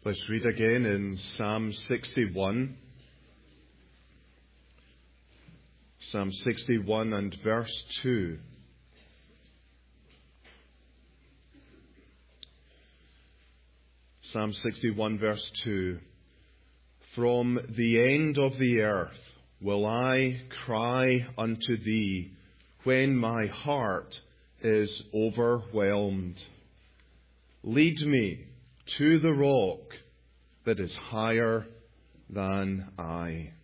Let's read again in Psalm 61. Psalm 61 and verse 2. Psalm 61 verse 2. From the end of the earth will I cry unto thee when my heart is overwhelmed. Lead me to the rock that is higher than I.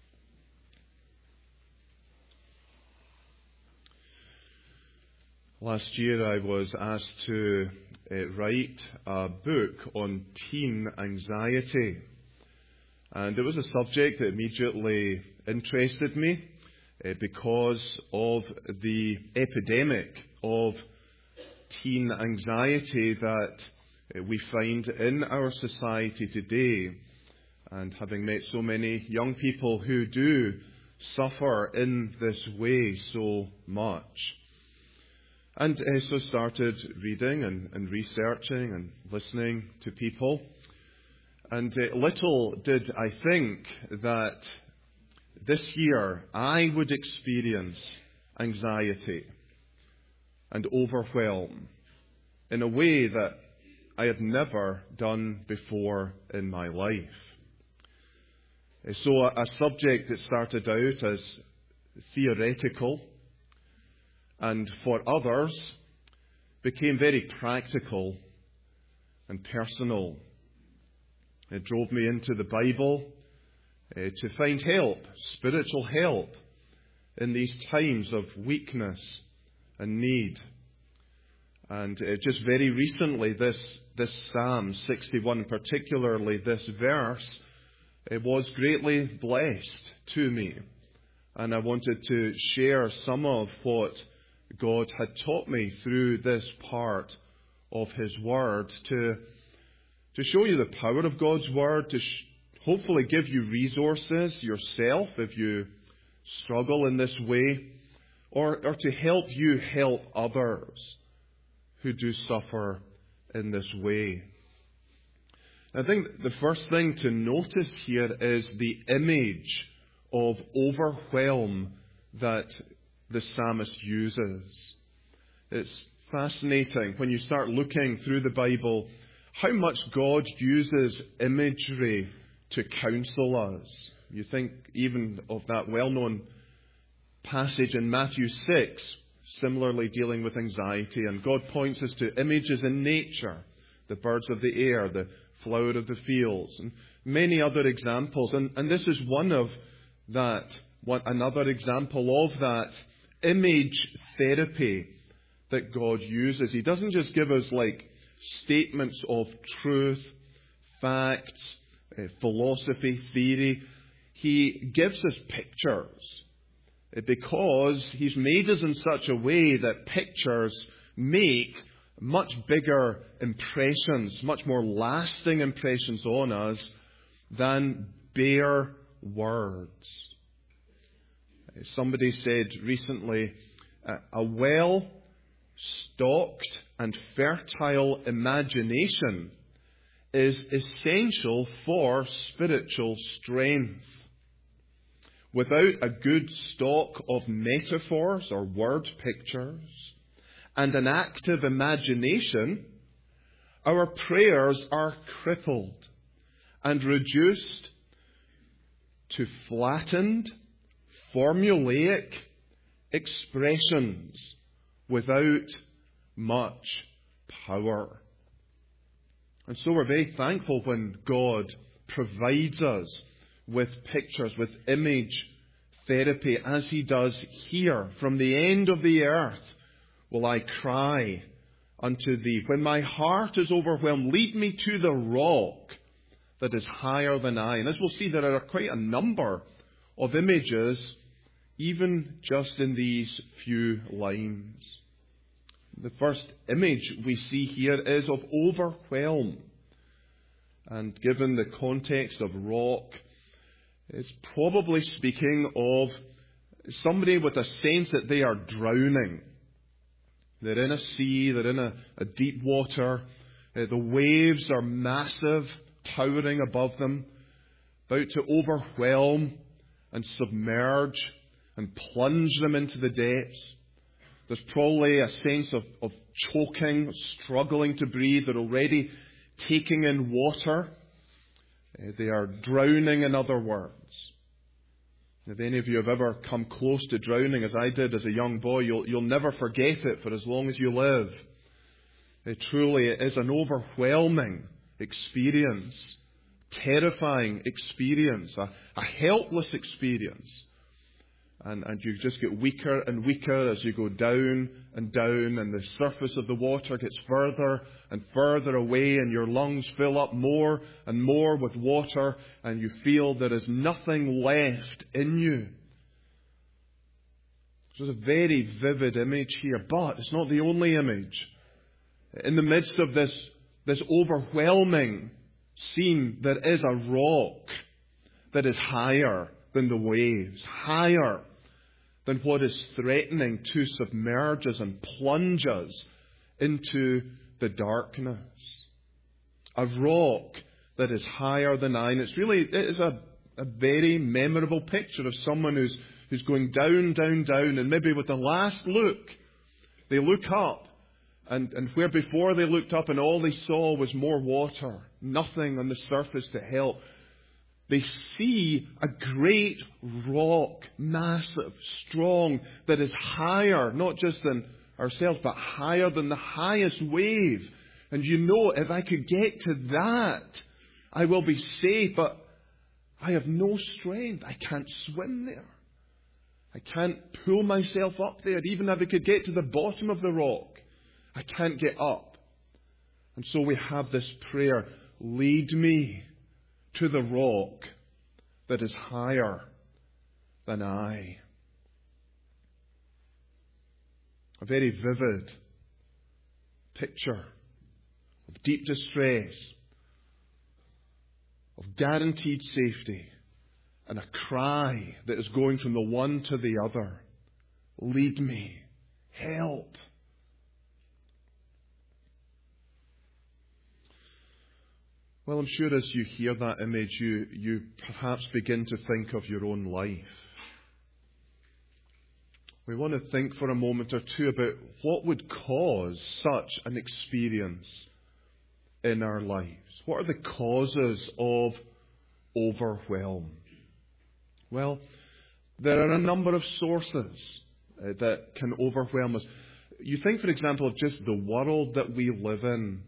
Last year I was asked to write a book on teen anxiety. And it was a subject that immediately interested me because of the epidemic of teen anxiety that we find in our society today. And having met so many young people who do suffer in this way so much. And so started reading and researching and listening to people. And little did I think that this year I would experience anxiety and overwhelm in a way that I had never done before in my life. So a subject that started out as theoretical and for others became very practical and personal. It drove me into the Bible to find help, spiritual help, in these times of weakness and need. And just very recently, this Psalm 61, particularly this verse, it was greatly blessed to me. And I wanted to share some of what God had taught me through this part of His Word to show you the power of God's Word, to hopefully give you resources yourself if you struggle in this way, or to help you help others who do suffer in this way. I think the first thing to notice here is the image of overwhelm that the psalmist uses. It's fascinating when you start looking through the Bible how much God uses imagery to counsel us. You think even of that well-known passage in Matthew 6, similarly dealing with anxiety, and God points us to images in nature, the birds of the air, the flower of the fields, and many other examples. And this is one of that, another example of that image therapy that God uses. He doesn't just give us like statements of truth, facts, philosophy, theory. He gives us pictures because He's made us in such a way that pictures make much bigger impressions, much more lasting impressions on us than bare words. Somebody said recently, a well-stocked and fertile imagination is essential for spiritual strength. Without a good stock of metaphors or word pictures and an active imagination, our prayers are crippled and reduced to flattened, formulaic expressions without much power. And so we're very thankful when God provides us with pictures, with image therapy, as He does here. From the end of the earth will I cry unto thee. When my heart is overwhelmed, lead me to the rock that is higher than I. And as we'll see, there are quite a number of images, even just in these few lines. The first image we see here is of overwhelm. And given the context of rock, it's probably speaking of somebody with a sense that they are drowning. They're in a sea, they're in a deep water. The waves are massive, towering above them, about to overwhelm and submerge and plunge them into the depths. There's probably a sense of choking, struggling to breathe. They're already taking in water. They are drowning, in other words. If any of you have ever come close to drowning, as I did as a young boy, you'll never forget it for as long as you live. It truly is an overwhelming experience, terrifying experience, a helpless experience. And you just get weaker and weaker as you go down and down, and the surface of the water gets further and further away, and your lungs fill up more and more with water, and you feel there is nothing left in you. So it's a very vivid image here, but it's not the only image. In the midst of this overwhelming scene, there is a rock that is higher than the waves, higher than what is threatening to submerge us and plunge us into the darkness. A rock that is higher than I. And it is a very memorable picture of someone who's going down, down, down, and maybe with the last look, they look up, and where before they looked up and all they saw was more water, nothing on the surface to help. They see a great rock, massive, strong, that is higher, not just than ourselves, but higher than the highest wave. And you know, if I could get to that, I will be safe, but I have no strength. I can't swim there. I can't pull myself up there. Even if I could get to the bottom of the rock, I can't get up. And so we have this prayer, lead me to the rock that is higher than I. A very vivid picture of deep distress, of guaranteed safety, and a cry that is going from the one to the other. Lead me. Help. Well, I'm sure as you hear that image, you perhaps begin to think of your own life. We want to think for a moment or two about what would cause such an experience in our lives. What are the causes of overwhelm? Well, there are a number of sources that can overwhelm us. You think, for example, of just the world that we live in.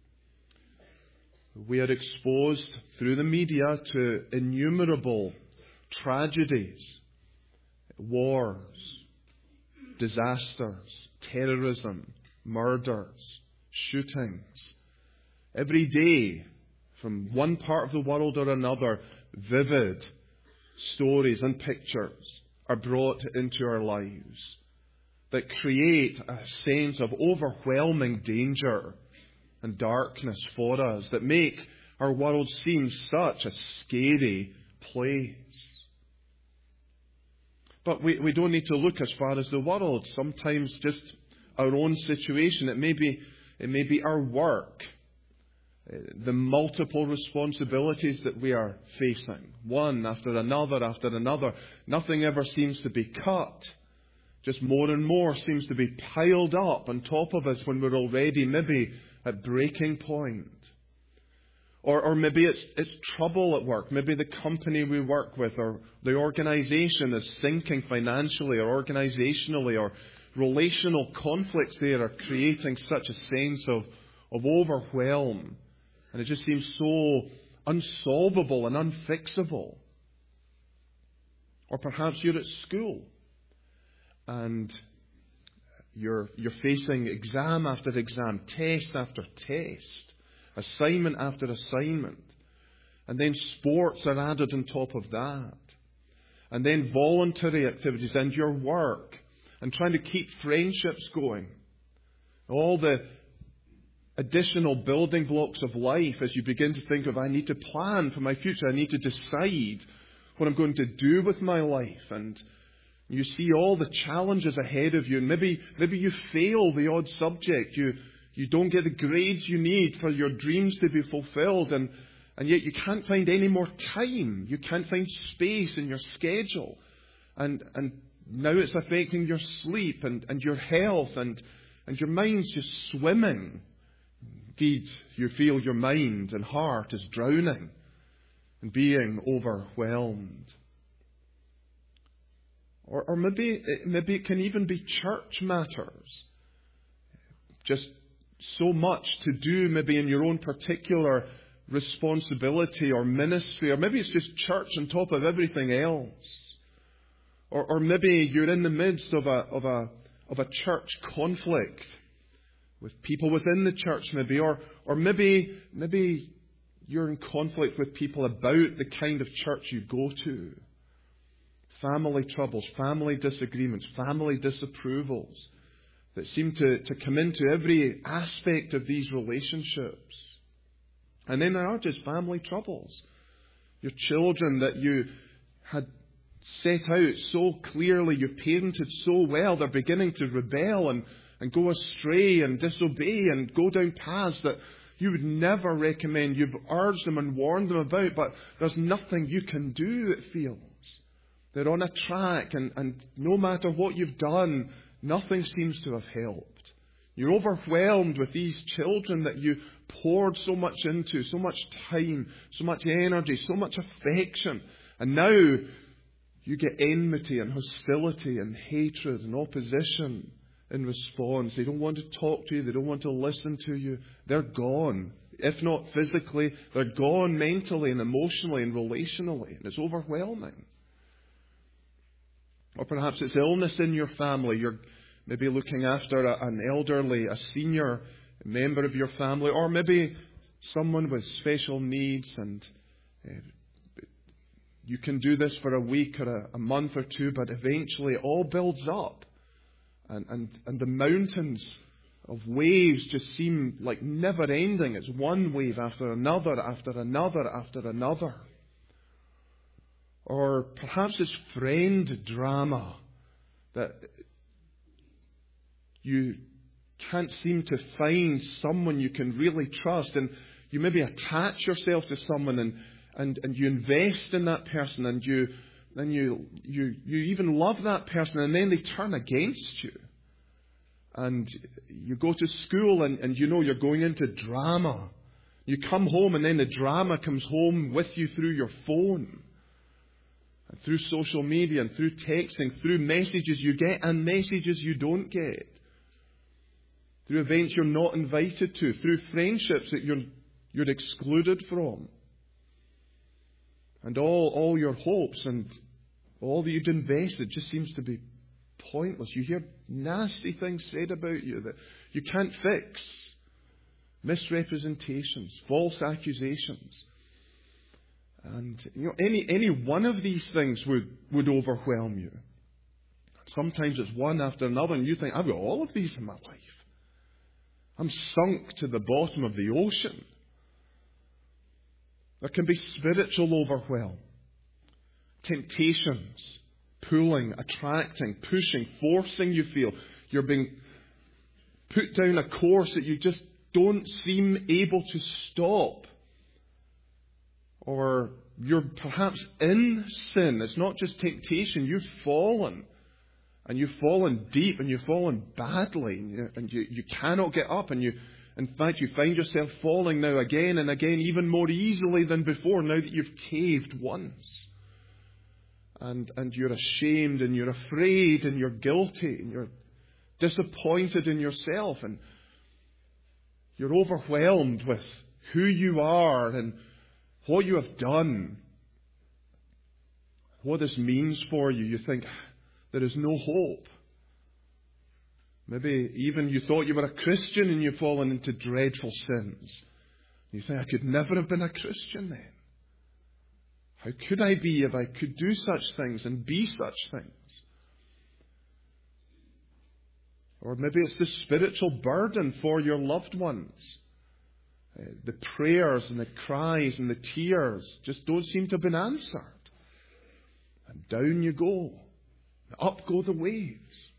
We are exposed through the media to innumerable tragedies, wars, disasters, terrorism, murders, shootings. Every day, from one part of the world or another, vivid stories and pictures are brought into our lives that create a sense of overwhelming danger and darkness for us, that make our world seem such a scary place. But we don't need to look as far as the world. Sometimes just our own situation. It may be our work, the multiple responsibilities that we are facing, one after another after another. Nothing ever seems to be cut. Just more and more seems to be piled up on top of us when we're already maybe at breaking point. Or maybe it's trouble at work. Maybe the company we work with or the organization is sinking financially or organizationally, or relational conflicts there are creating such a sense of overwhelm. And it just seems so unsolvable and unfixable. Or perhaps you're at school and you're facing exam after exam, test after test, assignment after assignment. And then sports are added on top of that. And then voluntary activities and your work. And trying to keep friendships going. All the additional building blocks of life as you begin to think of, I need to plan for my future. I need to decide what I'm going to do with my life. And you see all the challenges ahead of you. And maybe you fail the odd subject. You don't get the grades you need for your dreams to be fulfilled. And And yet you can't find any more time. You can't find space in your schedule. And now it's affecting your sleep and your health, and your mind's just swimming. Indeed, you feel your mind and heart is drowning and being overwhelmed. Or maybe it can even be church matters. Just so much to do maybe in your own particular responsibility or ministry. Or maybe it's just church on top of everything else. Or maybe you're in the midst of a church conflict with people within the church maybe. Or maybe you're in conflict with people about the kind of church you go to. Family troubles, family disagreements, family disapprovals that seem to come into every aspect of these relationships. And then there are just family troubles. Your children that you had set out so clearly, you've parented so well, they're beginning to rebel and go astray and disobey and go down paths that you would never recommend. You've urged them and warned them about, but there's nothing you can do, it feels. They're on a track, and no matter what you've done, nothing seems to have helped. You're overwhelmed with these children that you poured so much into, so much time, so much energy, so much affection. And now you get enmity and hostility and hatred and opposition in response. They don't want to talk to you. They don't want to listen to you. They're gone. If not physically, they're gone mentally and emotionally and relationally. And it's overwhelming. Or perhaps it's illness in your family. You're maybe looking after an elderly, a senior member of your family, or maybe someone with special needs, and you can do this for a week or a month or two, but eventually it all builds up. And the mountains of waves just seem like never ending. It's one wave after another, after another, after another. Or perhaps it's friend drama that you can't seem to find someone you can really trust, and you maybe attach yourself to someone and you invest in that person, and you even love that person, and then they turn against you. And you go to school and you know you're going into drama. You come home and then the drama comes home with you through your phone, and through social media, and through texting, through messages you get and messages you don't get, through events you're not invited to, through friendships that you're excluded from. And all your hopes and all that you'd invested just seems to be pointless. You hear nasty things said about you that you can't fix. Misrepresentations, false accusations. And any one of these things would overwhelm you. Sometimes it's one after another, and you think, I've got all of these in my life. I'm sunk to the bottom of the ocean. There can be spiritual overwhelm. Temptations, pulling, attracting, pushing, forcing you feel. You're being put down a course that you just don't seem able to stop. Or you're perhaps in sin. It's not just temptation. You've fallen. And you've fallen deep, and you've fallen badly. And you cannot get up. And in fact, you find yourself falling now again and again, even more easily than before, now that you've caved once. And you're ashamed, and you're afraid, and you're guilty, and you're disappointed in yourself. And you're overwhelmed with who you are and what you have done, what this means for you. You think there is no hope. Maybe even you thought you were a Christian and you've fallen into dreadful sins. You think, I could never have been a Christian then. How could I be if I could do such things and be such things? Or maybe it's the spiritual burden for your loved ones. The prayers and the cries and the tears just don't seem to have been answered. And down you go. Up go the waves.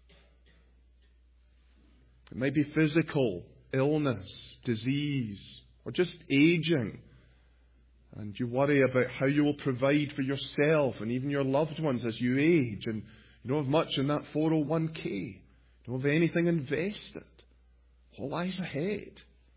It may be physical illness, disease, or just aging. And you worry about how you will provide for yourself and even your loved ones as you age. And you don't have much in that 401k. You don't have anything invested. What lies ahead?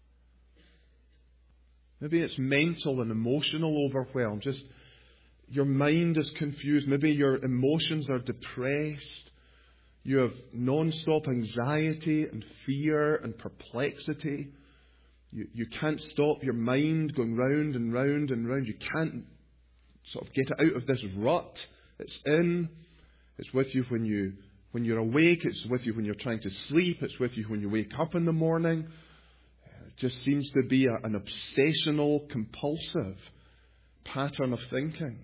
Maybe it's mental and emotional overwhelm. Just your mind is confused. Maybe your emotions are depressed. You have non-stop anxiety and fear and perplexity. You can't stop your mind going round and round and round. You can't sort of get it out of this rut it's in. It's with you when you're awake. It's with you when you're trying to sleep. It's with you when you wake up in the morning. It just seems to be an obsessional, compulsive pattern of thinking.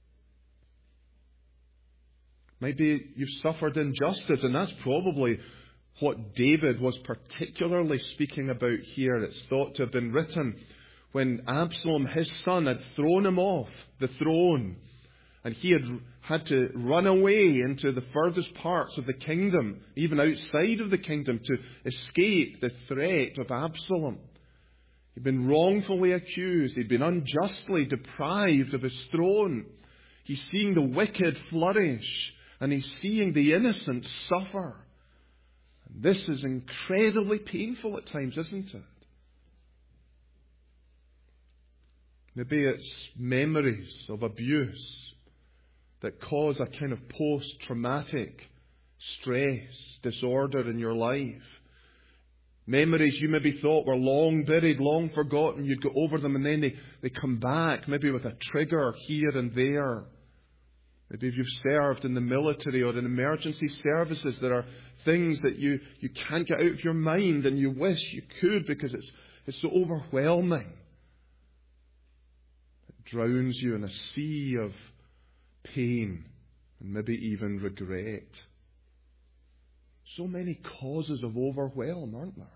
Maybe you've suffered injustice, and that's probably what David was particularly speaking about here. It's thought to have been written when Absalom, his son, had thrown him off the throne, and he had to run away into the furthest parts of the kingdom, even outside of the kingdom, to escape the threat of Absalom. He'd been wrongfully accused. He'd been unjustly deprived of his throne. He's seeing the wicked flourish, and he's seeing the innocent suffer. This is incredibly painful at times, isn't it? Maybe it's memories of abuse that cause a kind of post-traumatic stress disorder in your life. Memories you maybe thought were long buried, long forgotten. You'd go over them and then they come back, maybe with a trigger here and there. Maybe if you've served in the military or in emergency services, there are things that you can't get out of your mind and you wish you could because it's so overwhelming. It drowns you in a sea of pain and maybe even regret. So many causes of overwhelm, aren't there?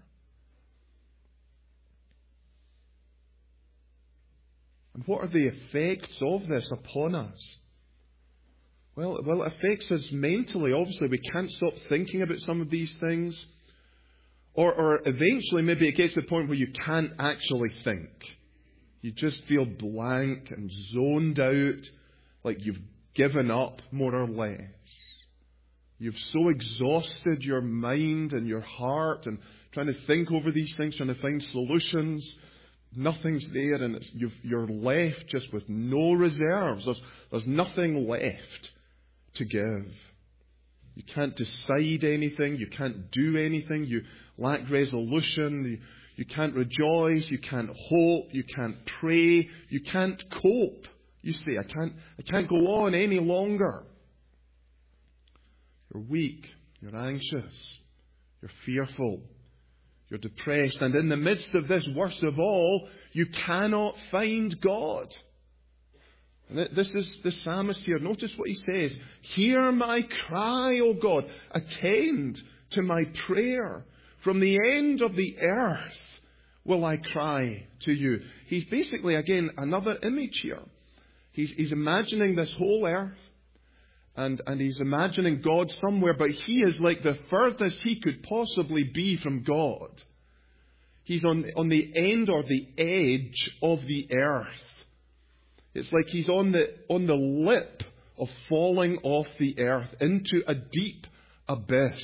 And what are the effects of this upon us? Well, it affects us mentally. Obviously, we can't stop thinking about some of these things. Or eventually, maybe it gets to the point where you can't actually think. You just feel blank and zoned out, like you've given up, more or less. You've so exhausted your mind and your heart and trying to think over these things, trying to find solutions. Nothing's there, and you're left just with no reserves. There's nothing left to give. You can't decide anything. You can't do anything. You lack resolution. You can't rejoice. You can't hope. You can't pray. You can't cope. You say, I can't go on any longer. You're weak. You're anxious. You're fearful. You're depressed. And in the midst of this, worst of all, you cannot find God. And this is the psalmist here. Notice what he says. Hear my cry, O God. Attend to my prayer. From the end of the earth will I cry to you. He's basically, again, another image here. He's imagining this whole earth. And he's imagining God somewhere, but he is like the furthest he could possibly be from God. He's on the end or the edge of the earth. It's like he's on the lip of falling off the earth into a deep abyss.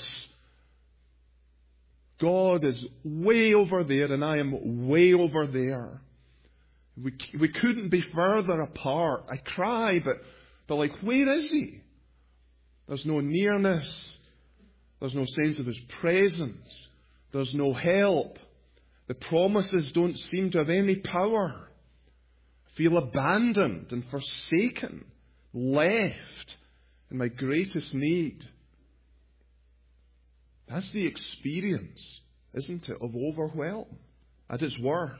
God is way over there and I am way over there. We couldn't be further apart. I cry, but like, where is he? There's no nearness. There's no sense of his presence. There's no help. The promises don't seem to have any power. I feel abandoned and forsaken, left in my greatest need. That's the experience, isn't it, of overwhelm at its worst.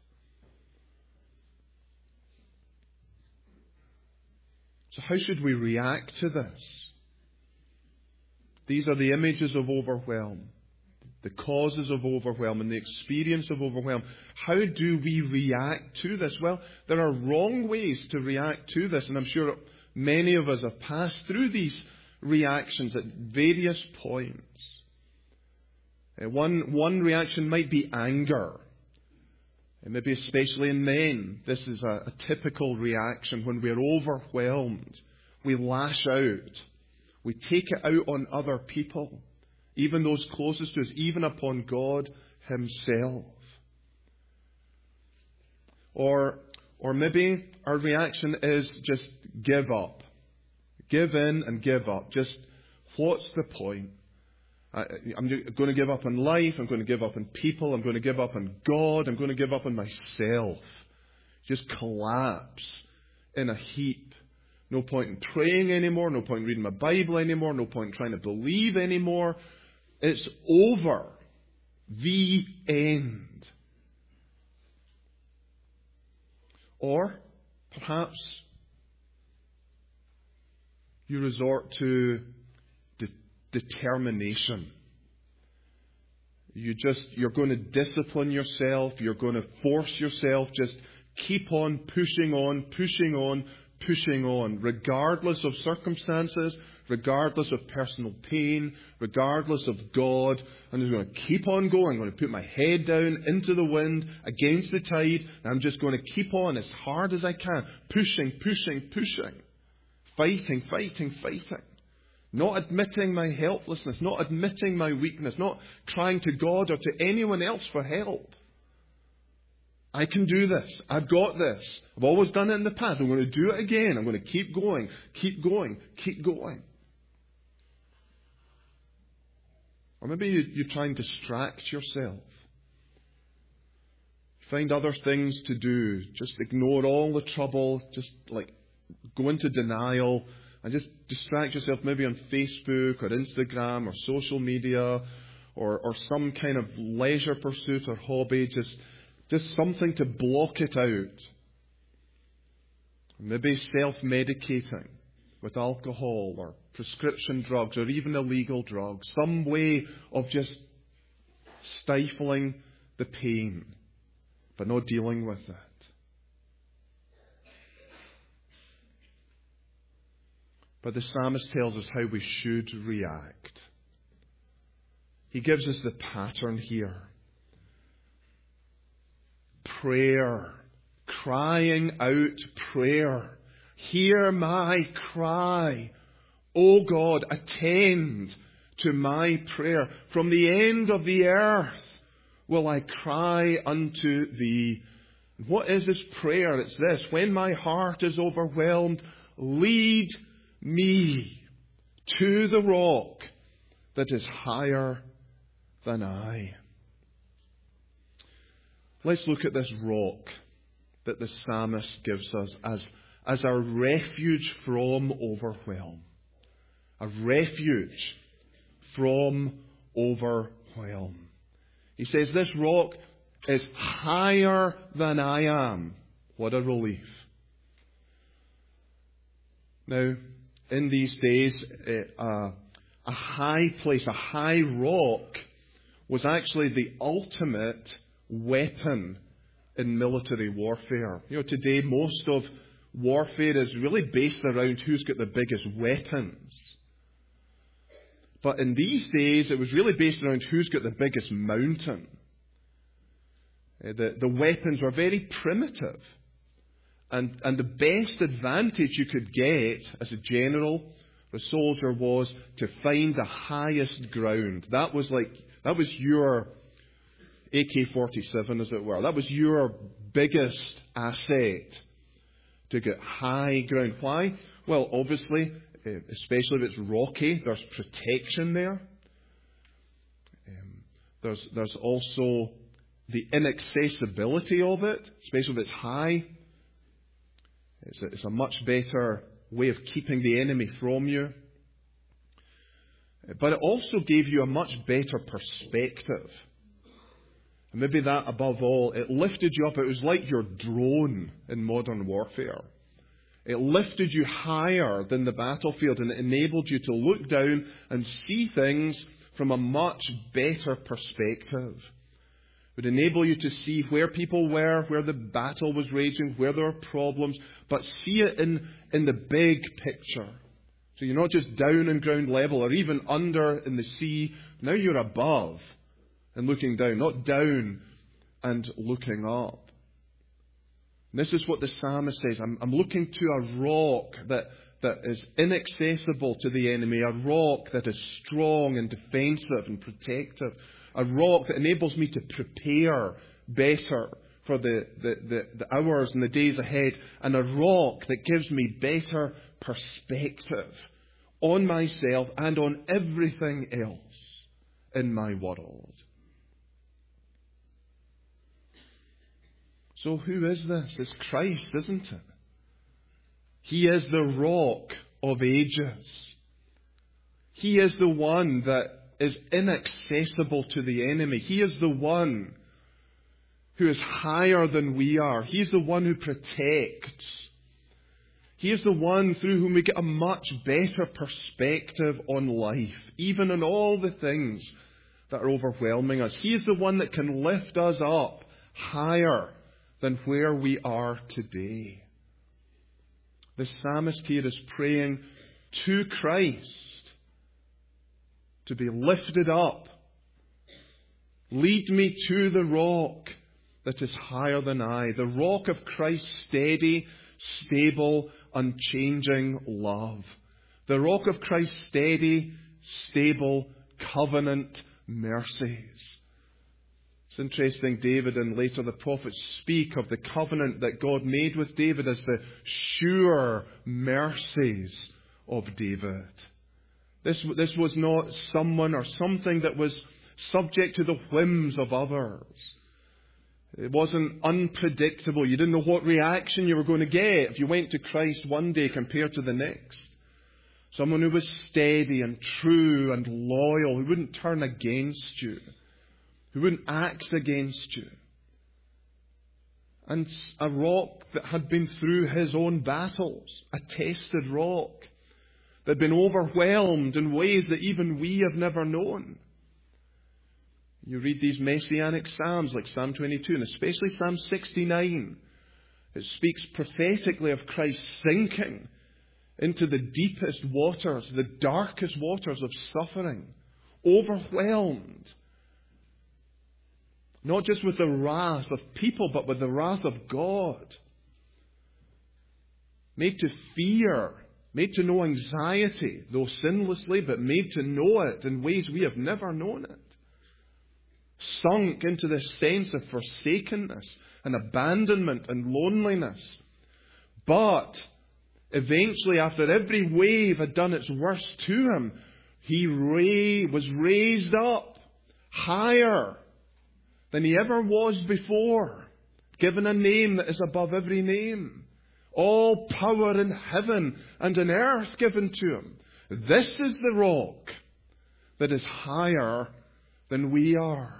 So how should we react to this? These are the images of overwhelm, the causes of overwhelm, and the experience of overwhelm. How do we react to this? Well, there are wrong ways to react to this, and I'm sure many of us have passed through these reactions at various points. One reaction might be anger. And maybe especially in men, this is a typical reaction when we're overwhelmed. We lash out. We take it out on other people, even those closest to us, even upon God Himself. Or maybe our reaction is just give up. Give in and give up. Just, what's the point? I'm going to give up on life. I'm going to give up on people. I'm going to give up on God. I'm going to give up on myself. Just collapse in a heap. No point in praying anymore. No point in reading my Bible anymore. No point in trying to believe anymore. It's over. The end. Or perhaps you resort to determination. You're going to discipline yourself. You're going to force yourself. Just keep on, pushing on, regardless of circumstances, regardless of personal pain, regardless of God. I'm just going to keep on going. I'm going to put my head down into the wind, against the tide, and I'm just going to keep on as hard as I can, pushing, fighting. Not admitting my helplessness, not admitting my weakness, not crying to God or to anyone else for help. I can do this. I've got this. I've always done it in the past. I'm going to do it again. I'm going to keep going. Or maybe you try and distract yourself. Find other things to do. Just ignore all the trouble. Just go into denial. And just distract yourself maybe on Facebook or Instagram or social media or some kind of leisure pursuit or hobby. Just something to block it out. Maybe self-medicating with alcohol or prescription drugs or even illegal drugs. Some way of just stifling the pain but not dealing with it. But the psalmist tells us how we should react. He gives us the pattern here. Prayer. Crying out prayer. Hear my cry. O God, attend to my prayer. From the end of the earth will I cry unto thee. What is this prayer? It's this. When my heart is overwhelmed, lead me to the rock that is higher than I. Let's look at this rock that the psalmist gives us as our refuge from overwhelm. A refuge from overwhelm. He says this rock is higher than I am. What a relief. Now, in these days, a high place, a high rock, was actually the ultimate weapon in military warfare. Today most of warfare is really based around who's got the biggest weapons. But in these days, it was really based around who's got the biggest mountain. The weapons were very primitive. And the best advantage you could get as a general, a soldier, was to find the highest ground. That was your AK-47, as it were. That was your biggest asset, to get high ground. Why? Well, obviously, especially if it's rocky, there's protection there. There's also the inaccessibility of it, especially if it's high. It's a much better way of keeping the enemy from you. But it also gave you a much better perspective. And maybe that above all, it lifted you up. It was like your drone in modern warfare. It lifted you higher than the battlefield, and it enabled you to look down and see things from a much better perspective. It would enable you to see where people were, where the battle was raging, where there were problems, but see it in the big picture. So you're not just down in ground level or even under in the sea. Now you're above and looking down, not down and looking up. And this is what the psalmist says. I'm looking to a rock that is inaccessible to the enemy, a rock that is strong and defensive and protective, a rock that enables me to prepare better for the hours and the days ahead, and a rock that gives me better perspective on myself and on everything else in my world. So who is this? It's Christ, isn't it? He is the rock of ages. He is the one that is inaccessible to the enemy. He is the one who is higher than we are. He is the one who protects. He is the one through whom we get a much better perspective on life, even on all the things that are overwhelming us. He is the one that can lift us up higher than where we are today. The psalmist here is praying to Christ to be lifted up. Lead me to the rock that is higher than I, the rock of Christ's steady, stable, unchanging love. The rock of Christ's steady, stable, covenant mercies. It's interesting, David and later the prophets speak of the covenant that God made with David as the sure mercies of David. This was not someone or something that was subject to the whims of others. It wasn't unpredictable. You didn't know what reaction you were going to get if you went to Christ one day compared to the next. Someone who was steady and true and loyal, who wouldn't turn against you, who wouldn't act against you. And a rock that had been through his own battles, a tested rock that had been overwhelmed in ways that even we have never known. You read these messianic psalms like Psalm 22 and especially Psalm 69. It speaks prophetically of Christ sinking into the deepest waters, the darkest waters of suffering, overwhelmed. Not just with the wrath of people, but with the wrath of God. Made to fear, made to know anxiety, though sinlessly, but made to know it in ways we have never known it. Sunk into this sense of forsakenness and abandonment and loneliness. But eventually, after every wave had done its worst to him, he was raised up higher than he ever was before, given a name that is above every name. All power in heaven and in earth given to him. This is the rock that is higher than we are.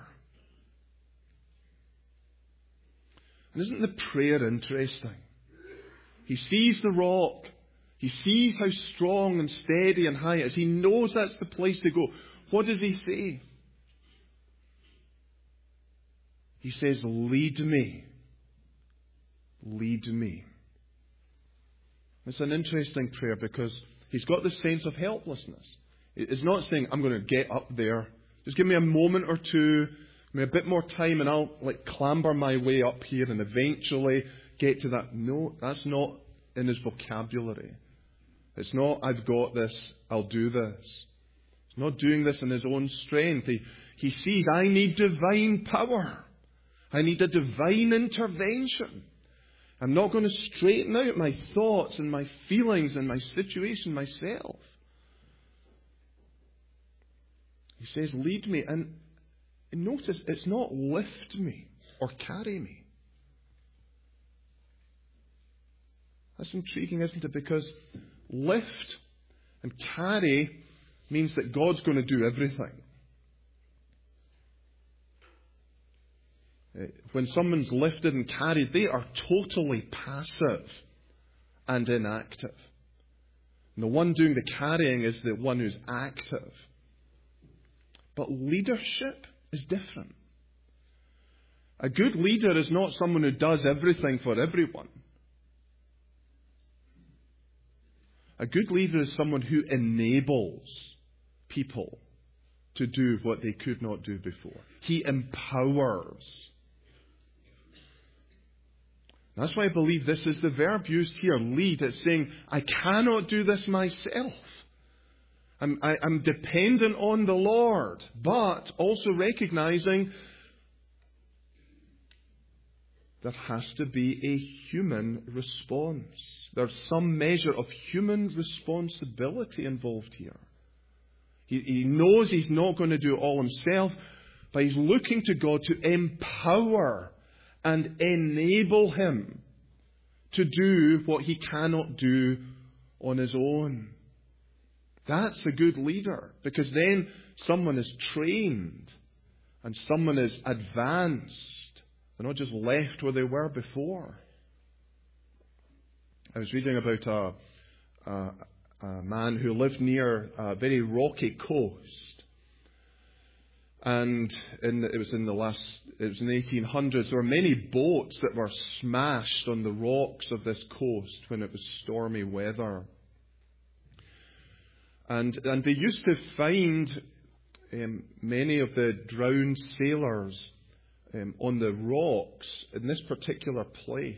And isn't the prayer interesting? He sees the rock. He sees how strong and steady and high it is. He knows that's the place to go. What does he say? He says, lead me. Lead me. It's an interesting prayer because he's got this sense of helplessness. It's not saying, I'm going to get up there. Just give me a moment or two, give me a bit more time and I'll clamber my way up here and eventually get to that. No, that's not in his vocabulary. It's not, I've got this, I'll do this. He's not doing this in his own strength. He sees, I need divine power. I need a divine intervention. I'm not going to straighten out my thoughts and my feelings and my situation myself. He says, lead me. And notice, it's not lift me or carry me. That's intriguing, isn't it? Because lift and carry means that God's going to do everything. When someone's lifted and carried, they are totally passive and inactive. And the one doing the carrying is the one who's active. But leadership is different. A good leader is not someone who does everything for everyone. A good leader is someone who enables people to do what they could not do before. He empowers. That's why I believe this is the verb used here, lead. It's saying, I cannot do this myself. I'm dependent on the Lord, but also recognizing there has to be a human response. There's some measure of human responsibility involved here. He knows he's not going to do it all himself, but he's looking to God to empower and enable him to do what he cannot do on his own. That's a good leader, because then someone is trained and someone is advanced. They're not just left where they were before. I was reading about a man who lived near a very rocky coast. And it was in the 1800s. There were many boats that were smashed on the rocks of this coast when it was stormy weather. And they used to find many of the drowned sailors on the rocks in this particular place.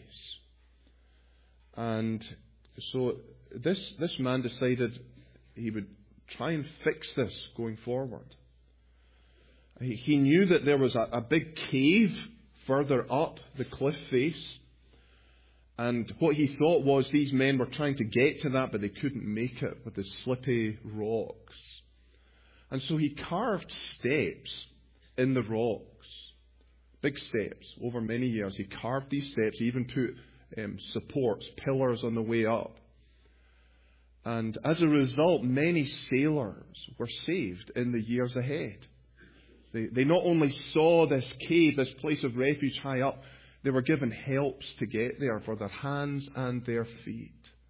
And so this man decided he would try and fix this going forward. He knew that there was a big cave further up the cliff face. And what he thought was these men were trying to get to that, but they couldn't make it with the slippy rocks. And so he carved steps in the rocks. Big steps over many years. He carved these steps. He even put supports, pillars on the way up. And as a result, many sailors were saved in the years ahead. They not only saw this cave, this place of refuge high up, they were given helps to get there for their hands and their feet.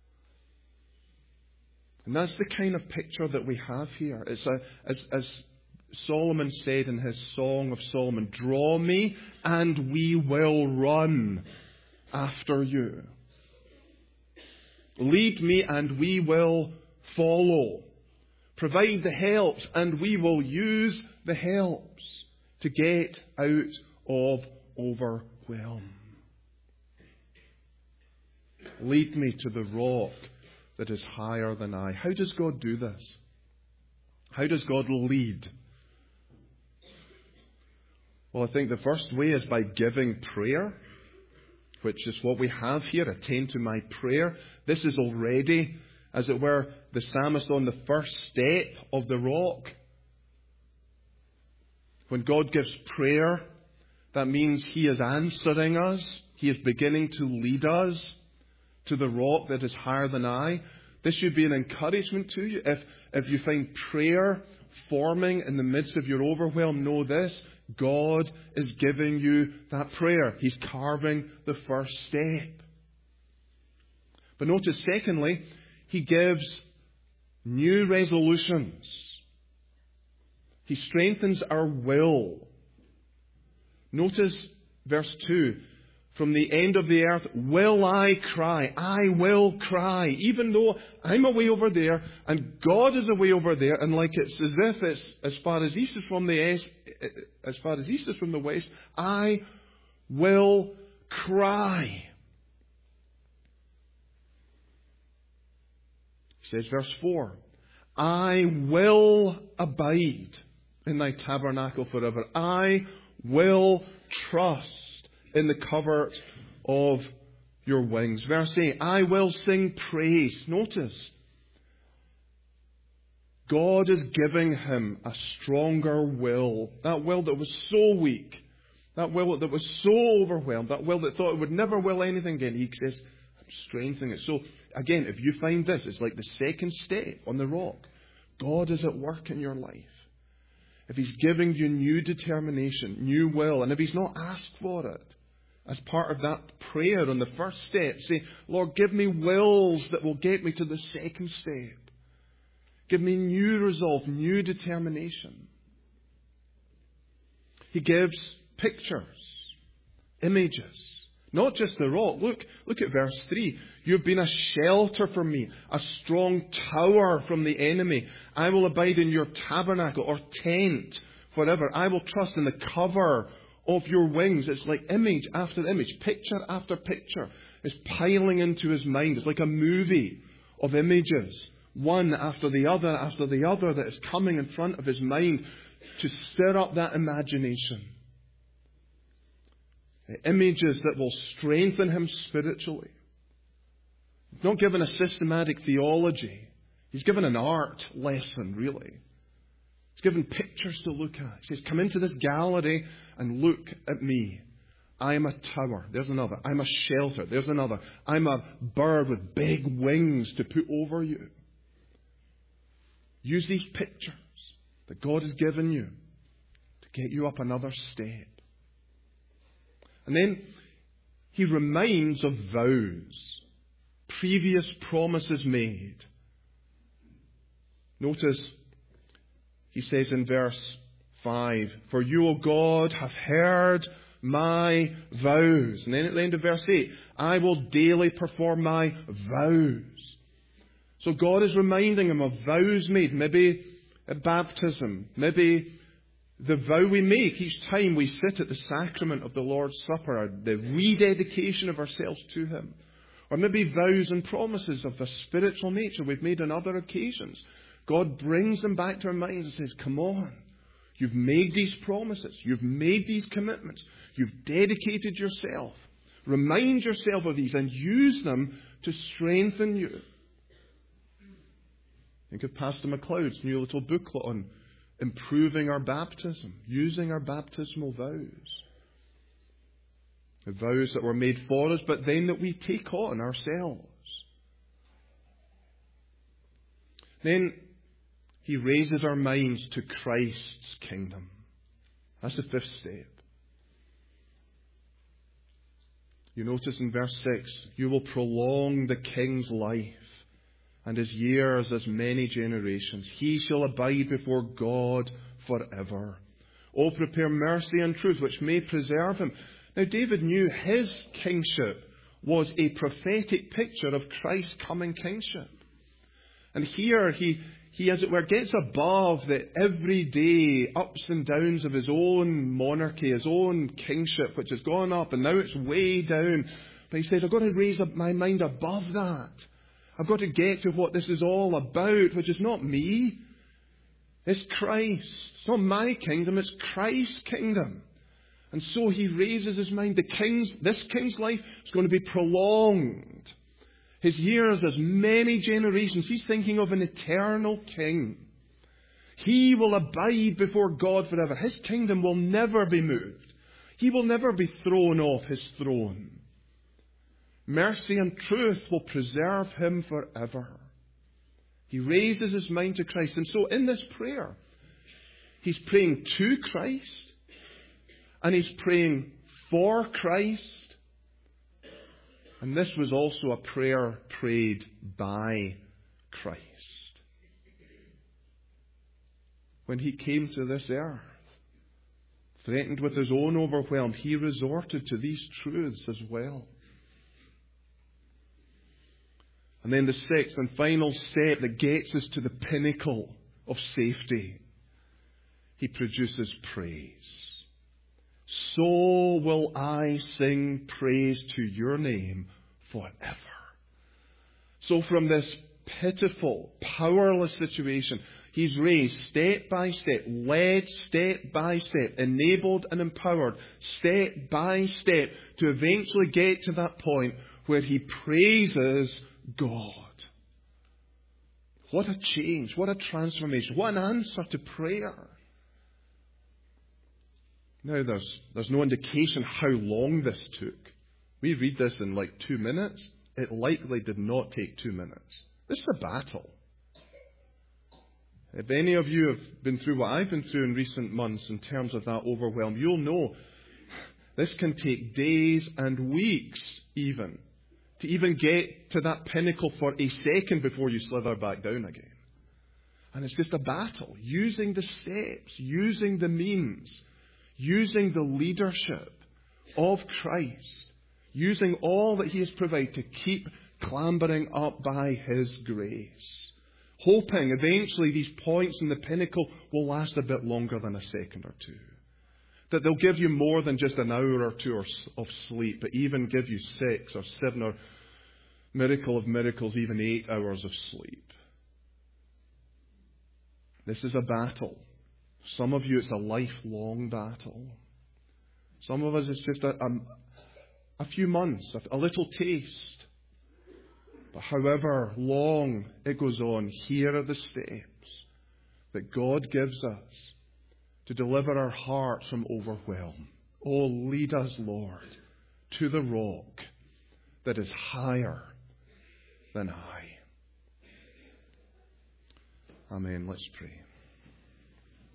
And that's the kind of picture that we have here. It's as Solomon said in his Song of Solomon, draw me and we will run after you. Lead me and we will follow. Provide the helps and we will use the helps to get out of overwhelm. Lead me to the rock that is higher than I. How does God do this? How does God lead? Well, I think the first way is by giving prayer, which is what we have here. Attend to my prayer. This is already, as it were, the psalmist on the first step of the rock. When God gives prayer, that means He is answering us. He is beginning to lead us to the rock that is higher than I. This should be an encouragement to you. If you find prayer forming in the midst of your overwhelm, know this: God is giving you that prayer. He's carving the first step. But notice, secondly, He gives new resolutions. He strengthens our will. Notice verse 2. From the end of the earth will I cry. I will cry. Even though I'm away over there and God is away over there, and like it's as if it's as far as east is from the west, I will cry. He says, verse 4, I will abide in thy tabernacle forever. I will trust in the covert of your wings. Verse 8, I will sing praise. Notice, God is giving him a stronger will. That will that was so weak. That will that was so overwhelmed. That will that thought it would never will anything again. He says, I'm strengthening it. So, again, if you find this, it's like the second step on the rock. God is at work in your life. If He's giving you new determination, new will, and if He's not asked for it, as part of that prayer on the first step, say, Lord, give me wills that will get me to the second step. Give me new resolve, new determination. He gives pictures, images. Not just the rock. Look at verse 3. You've been a shelter for me, a strong tower from the enemy. I will abide in your tabernacle or tent forever. I will trust in the cover of your wings. It's like image after image, picture after picture is piling into his mind. It's like a movie of images, one after the other that is coming in front of his mind to stir up that imagination. Images that will strengthen him spiritually. He's not given a systematic theology. He's given an art lesson, really. He's given pictures to look at. He says, come into this gallery and look at me. I am a tower. There's another. I'm a shelter. There's another. I'm a bird with big wings to put over you. Use these pictures that God has given you to get you up another step. And then he reminds of vows, previous promises made. Notice he says in verse 5, for you, O God, have heard my vows. And then at the end of verse 8, I will daily perform my vows. So God is reminding him of vows made, maybe at baptism, maybe the vow we make each time we sit at the sacrament of the Lord's Supper, the rededication of ourselves to him. Or maybe vows and promises of a spiritual nature we've made on other occasions. God brings them back to our minds and says, come on, you've made these promises, you've made these commitments, you've dedicated yourself. Remind yourself of these and use them to strengthen you. Think of Pastor MacLeod's new little booklet on improving our baptism, using our baptismal vows. The vows that were made for us, but then that we take on ourselves. Then he raises our minds to Christ's kingdom. That's the fifth step. You notice in verse 6, you will prolong the king's life, and his years as many generations. He shall abide before God forever. Oh, prepare mercy and truth, which may preserve him. Now, David knew his kingship was a prophetic picture of Christ's coming kingship. And here he, as it were, gets above the everyday ups and downs of his own monarchy, his own kingship, which has gone up, and now it's way down. But he says, I've got to raise up my mind above that. I've got to get to what this is all about, which is not me. It's Christ. It's not my kingdom, it's Christ's kingdom. And so he raises his mind. This king's life is going to be prolonged. His years as many generations. He's thinking of an eternal king. He will abide before God forever. His kingdom will never be moved. He will never be thrown off his throne. Mercy and truth will preserve him forever. He raises his mind to Christ. And so in this prayer, he's praying to Christ and he's praying for Christ. And this was also a prayer prayed by Christ. When he came to this earth, threatened with his own overwhelm, he resorted to these truths as well. And then the sixth and final step that gets us to the pinnacle of safety. He produces praise. So will I sing praise to your name forever. So from this pitiful, powerless situation, he's raised step by step, led step by step, enabled and empowered step by step to eventually get to that point where he praises God. What a change, what a transformation, what an answer to prayer. Now there's no indication how long this took. We read this in like 2 minutes. It likely did not take 2 minutes. This is a battle. If any of you have been through what I've been through in recent months in terms of that overwhelm, you'll know this can take days and weeks even to even get to that pinnacle for a second before you slither back down again. And it's just a battle, using the steps, using the means, using the leadership of Christ, using all that he has provided to keep clambering up by his grace, hoping eventually these points in the pinnacle will last a bit longer than a second or two. That they'll give you more than just an hour or two of sleep, but even give you 6 or 7 or, miracle of miracles, even 8 hours of sleep. This is a battle. Some of you, it's a lifelong battle. Some of us, it's just a few months, a little taste. But however long it goes on, here are the steps that God gives us to deliver our hearts from overwhelm. Oh, lead us, Lord, to the rock that is higher than I. Amen. Let's pray.